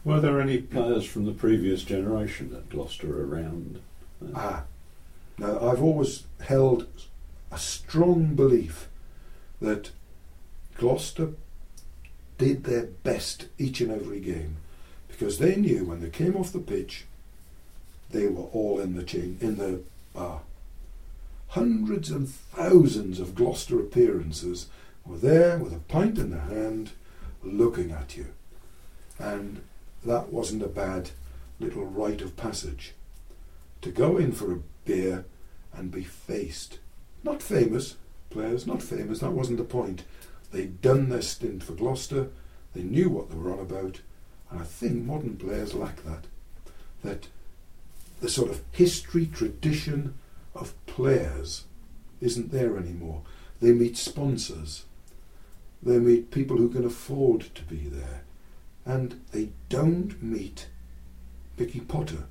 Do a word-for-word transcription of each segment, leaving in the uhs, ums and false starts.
Were there any players from the previous generation at Gloucester around? Ah, now I've always held a strong belief that Gloucester did their best each and every game, because they knew when they came off the pitch, they were all in the chain, in the bar. Hundreds and thousands of Gloucester appearances were there with a pint in their hand, looking at you, and that wasn't a bad little rite of passage. To go in for a beer and be faced, not famous players, not famous, that wasn't the point. They'd done their stint for Gloucester, they knew what they were on about, and I think modern players lack that. That the sort of history, tradition of players isn't there anymore. They meet sponsors, they meet people who can afford to be there, and they don't meet Mickey Potter,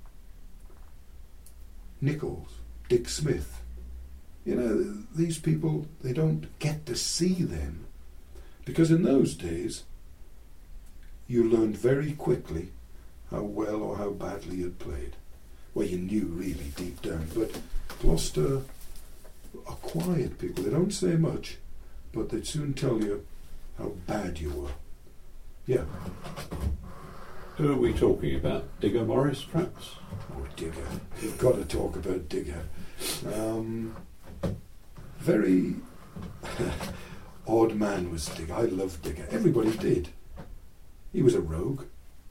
Nichols, Dick Smith. You know, these people, they don't get to see them, because in those days you learned very quickly how well or how badly you'd played. Well, you knew really deep down, but Gloucester are quiet people. They don't say much, but they'd soon tell you how bad you were. Yeah. Who are we talking about? Digger Morris, perhaps? Oh, Digger. You've got to talk about Digger. Um, very odd man was Digger. I loved Digger. Everybody did. He was a rogue.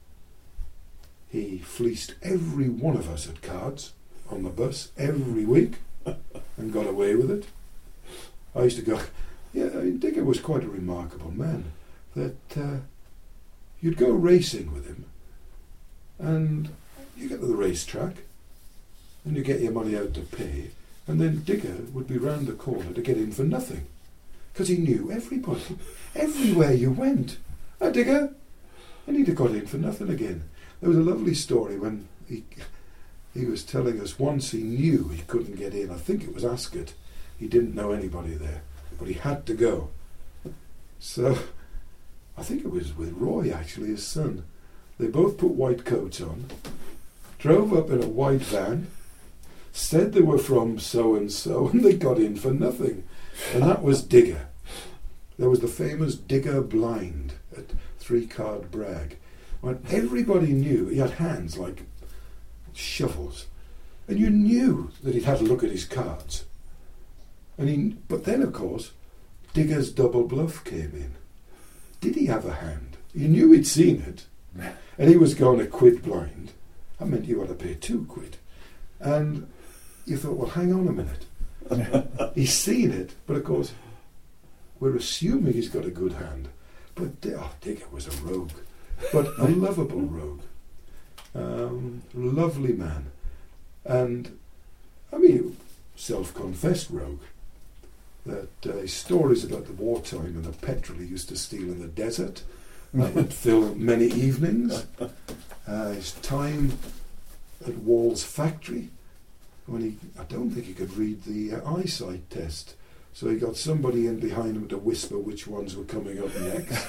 He fleeced every one of us at cards on the bus every week and got away with it. I used to go, yeah, I mean, Digger was quite a remarkable man, that uh, you'd go racing with him and you get to the racetrack and you get your money out to pay, and then Digger would be round the corner to get in for nothing, because he knew everybody, everywhere you went. Ah, Digger! And he'd have got in for nothing again. There was a lovely story when he he was telling us once he knew he couldn't get in. I think it was Ascot. He didn't know anybody there, but he had to go. So I think it was with Roy, actually, his son. They both put white coats on, drove up in a white van, said they were from so-and-so, and they got in for nothing. And that was Digger. There was the famous Digger blind at Three Card Bragg. When everybody knew he had hands like shovels, and you knew that he'd had a look at his cards. And he, but then, of course, Digger's double bluff came in. Did he have a hand? You knew he'd seen it, and he was going to quid blind. That meant you had to pay two quid. And you thought, well, hang on a minute. He's seen it, but of course, we're assuming he's got a good hand. But oh, Digger was a rogue, but a lovable rogue. Um, lovely man. And, I mean, self-confessed rogue. That uh, his stories about the wartime and the petrol he used to steal in the desert, that would fill many evenings. Uh, his time at Wall's factory, when he, I don't think he could read the uh, eyesight test, so he got somebody in behind him to whisper which ones were coming up next.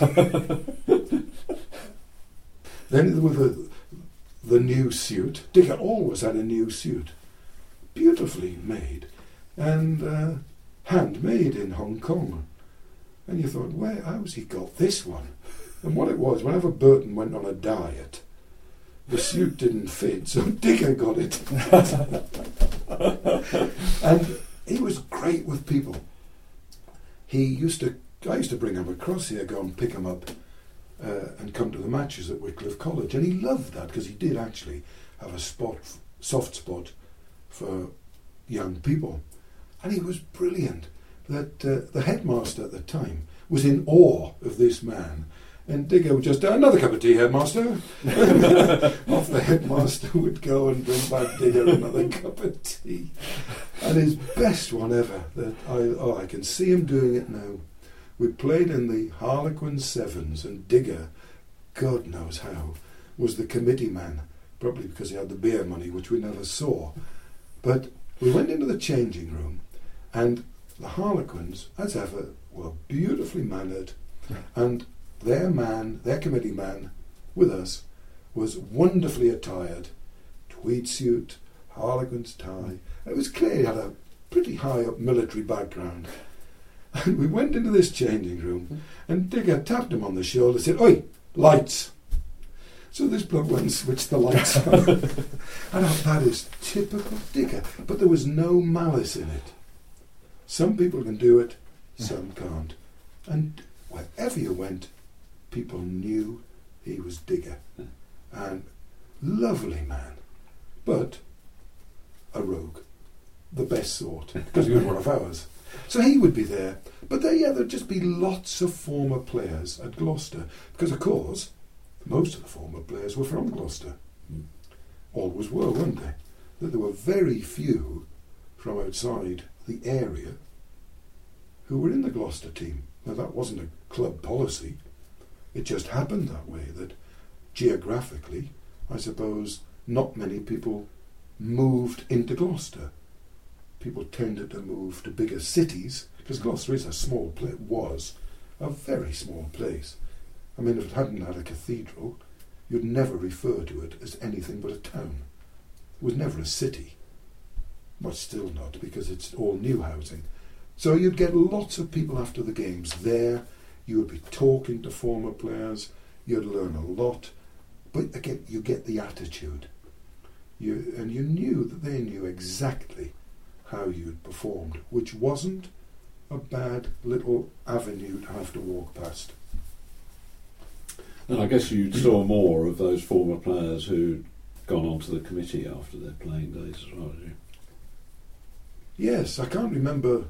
Then with the, the new suit, Digger always had a new suit, beautifully made, and uh, handmade in Hong Kong. And you thought, where, how's he got this one? And what it was, whenever Burton went on a diet, the suit didn't fit, so Digger got it. And he was great with people. He used to, I used to bring him across here, go and pick him up uh, and come to the matches at Wycliffe College. And he loved that, because he did actually have a spot, soft spot for young people. And he was brilliant. That uh, the headmaster at the time was in awe of this man. And Digger would just, another cup of tea, headmaster. Off the headmaster would go and bring back Digger another cup of tea. And his best one ever, that I, oh, I can see him doing it now. We played in the Harlequin Sevens, and Digger, God knows how, was the committee man, probably because he had the beer money, which we never saw. But we went into the changing room, and the Harlequins, as ever, were beautifully mannered, and their man, their committee man, with us, was wonderfully attired, tweed suit, harlequin's tie. It was clear he had a pretty high up military background. And we went into this changing room, and Digger tapped him on the shoulder and said, "Oi, lights!" So this bloke went and switched the lights on. And I thought, that is typical Digger. But there was no malice in it. Some people can do it, some can't. And wherever you went, people knew he was Digger. And lovely man, but a rogue, the best sort, because he was one of ours. So he would be there. But there, yeah, there'd just be lots of former players at Gloucester, because of course most of the former players were from Gloucester. Mm. Always were, weren't they? That there were very few from outside the area who were in the Gloucester team. Now that wasn't a club policy. It just happened that way, that geographically, I suppose, not many people moved into Gloucester. People tended to move to bigger cities, because Gloucester is a small place, was a very small place. I mean, if it hadn't had a cathedral, you'd never refer to it as anything but a town. It was never a city. But still not, because it's all new housing. So you'd get lots of people after the games there. You would be talking to former players. You'd learn a lot. But again, you get the attitude. You, and you knew that they knew exactly how you'd performed, which wasn't a bad little avenue to have to walk past. And I guess you saw more of those former players who'd gone onto the committee after their playing days as well, did you? Yes, I can't remember.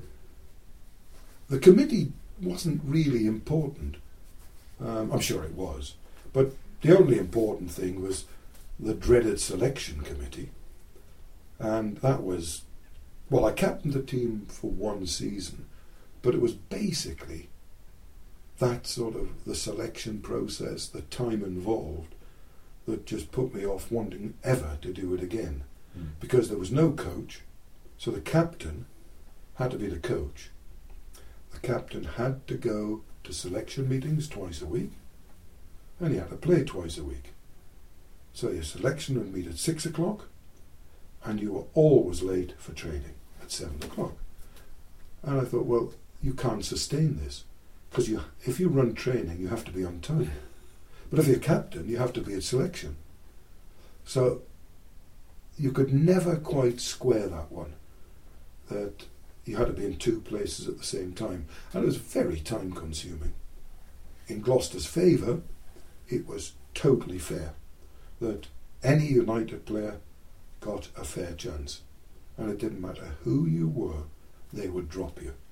The committee wasn't really important. Um, I'm sure it was. But the only important thing was the dreaded selection committee. And that was, well, I captained the team for one season, but it was basically that sort of the selection process, the time involved, that just put me off wanting ever to do it again. Mm. Because there was no coach, so the captain had to be the coach. The captain had to go to selection meetings twice a week, and he had to play twice a week. So your selection would meet at six o'clock, and you were always late for training at seven o'clock. And I thought, well, you can't sustain this. Because you, if you run training, you have to be on time. But if you're captain, you have to be at selection. So you could never quite square that one, that you had to be in two places at the same time. And it was very time consuming. In Gloucester's favour, it was totally fair, that any United player got a fair chance. And it didn't matter who you were, they would drop you.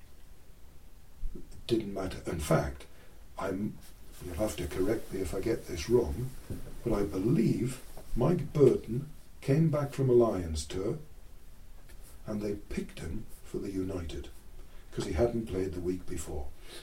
Didn't matter. In fact, I'm, you'll have to correct me if I get this wrong, but I believe Mike Burton came back from a Lions tour and they picked him for the United because he hadn't played the week before.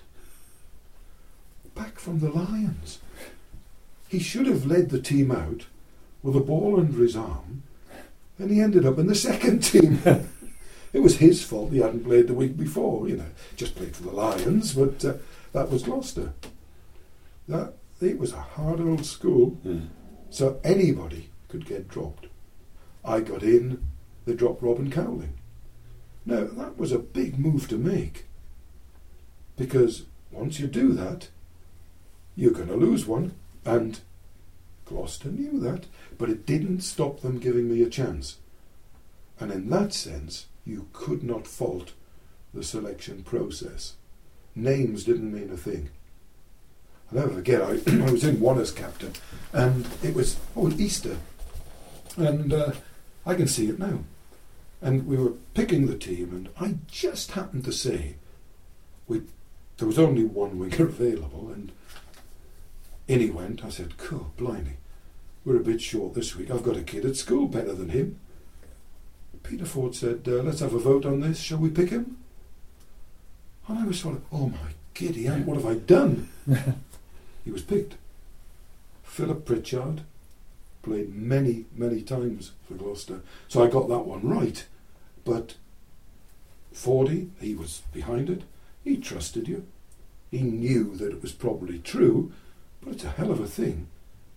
Back from the Lions. He should have led the team out with a ball under his arm, and he ended up in the second team. It was his fault he hadn't played the week before, you know, just played for the Lions, but uh, that was Gloucester. That it was a hard old school, yeah. So anybody could get dropped. I got in, they dropped Robin Cowling. Now, that was a big move to make, because once you do that, you're going to lose one, and Gloucester knew that, but it didn't stop them giving me a chance. And in that sense, you could not fault the selection process. Names didn't mean a thing. I'll never forget, I, I was in one as captain, and it was, oh, Easter, and uh, I can see it now. And we were picking the team, and I just happened to say, we, there was only one winger available, and in he went. I said, cool, blimey, we're a bit short this week. I've got a kid at school better than him. Peter Ford said, uh, let's have a vote on this. Shall we pick him? And I was sort of, oh my giddy aunt, what have I done? He was picked. Philip Pritchard played many, many times for Gloucester. So I got that one right. But Fordy, he was behind it. He trusted you. He knew that it was probably true, but it's a hell of a thing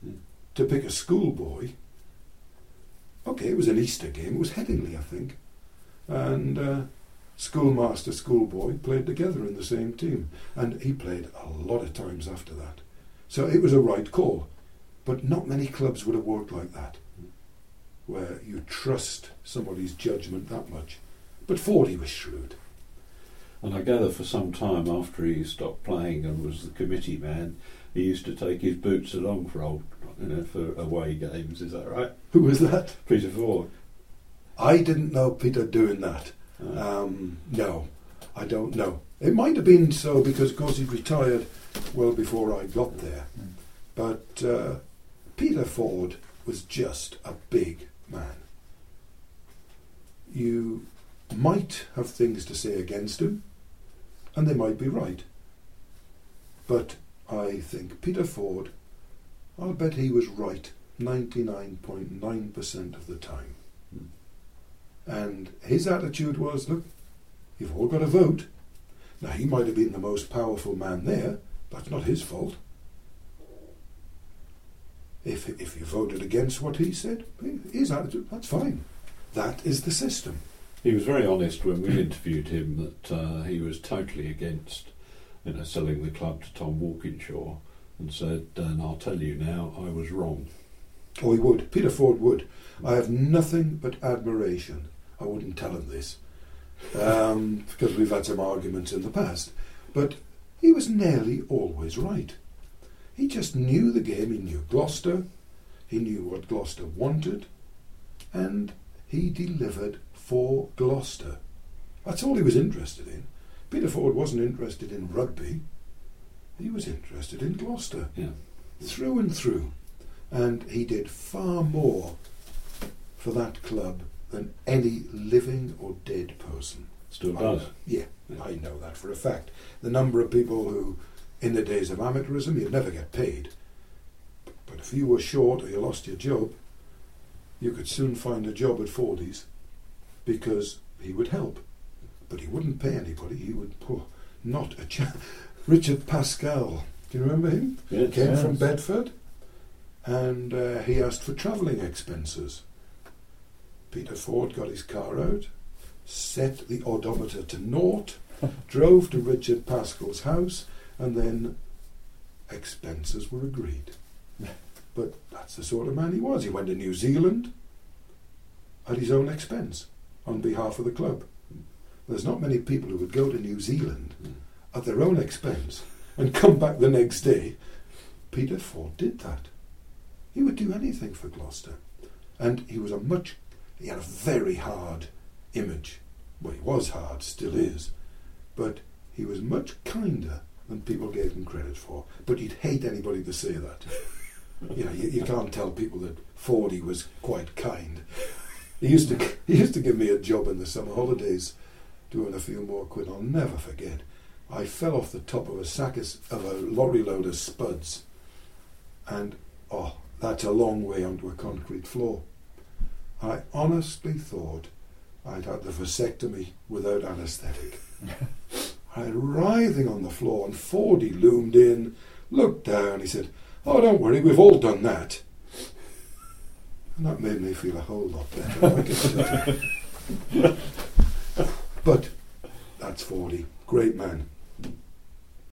to pick a schoolboy, okay, it was an Easter game, it was Headingley, I think, and uh, schoolmaster, schoolboy played together in the same team, and he played a lot of times after that. So it was a right call, but not many clubs would have worked like that, where you trust somebody's judgment that much. But Fordy was shrewd. And I gather for some time after he stopped playing and was the committee man, he used to take his boots along for old, you know, for away games. Is that right? Who was that? Peter Ford. I didn't know Peter doing that. Oh. Um, no, I don't know. It might have been so because, of course, he retired well before I got there. Mm. But uh, Peter Ford was just a big man. You might have things to say against him, and they might be right. But I think Peter Ford, I'll bet he was right ninety-nine point nine percent of the time. Mm. And his attitude was, look, you've all got to vote. Now, he might have been the most powerful man there. That's not his fault. If if you voted against what he said, his attitude, that's fine. That is the system. He was very honest when we interviewed him that uh, he was totally against, you know, selling the club to Tom Walkinshaw, and said, and I'll tell you now, I was wrong. Oh, he would. Peter Ford would. I have nothing but admiration. I wouldn't tell him this, um, because we've had some arguments in the past. But he was nearly always right. He just knew the game. He knew Gloucester. He knew what Gloucester wanted. And he delivered for Gloucester. That's all he was interested in. Peter Ford wasn't interested in rugby. He was interested in Gloucester. Yeah. Through and through. And he did far more for that club than any living or dead person. Still I does. know, yeah, yeah, I know that for a fact. The number of people who, in the days of amateurism, you'd never get paid. But if you were short or you lost your job, you could soon find a job at Fordy's because he would help. But he wouldn't pay anybody. He would, oh, not a chance. Richard Pascal, do you remember him? Yes, Came yes. from Bedford, and uh, he asked for travelling expenses. Peter Ford got his car out, set the odometer to naught, drove to Richard Pascal's house, and then expenses were agreed. But that's the sort of man he was. He went to New Zealand at his own expense on behalf of the club. There's not many people who would go to New Zealand at their own expense and come back the next day. Peter Ford did that. He would do anything for Gloucester. And he was a much, he had a very hard image. Well, he was hard, still is. But he was much kinder than people gave him credit for. But you'd hate anybody to say that. You know, you, you can't tell people that Fordy was quite kind. He used to he used to give me a job in the summer holidays, doing a few more quid. I'll never forget. I fell off the top of a sack of, of a lorry load of spuds, and oh, that's a long way onto a concrete floor. I honestly thought I'd had the vasectomy without anaesthetic. I was writhing on the floor, and Fordy loomed in, looked down. He said, "Oh, don't worry, we've all done that." And that made me feel a whole lot better. I can tell you. But that's Fordy, great man.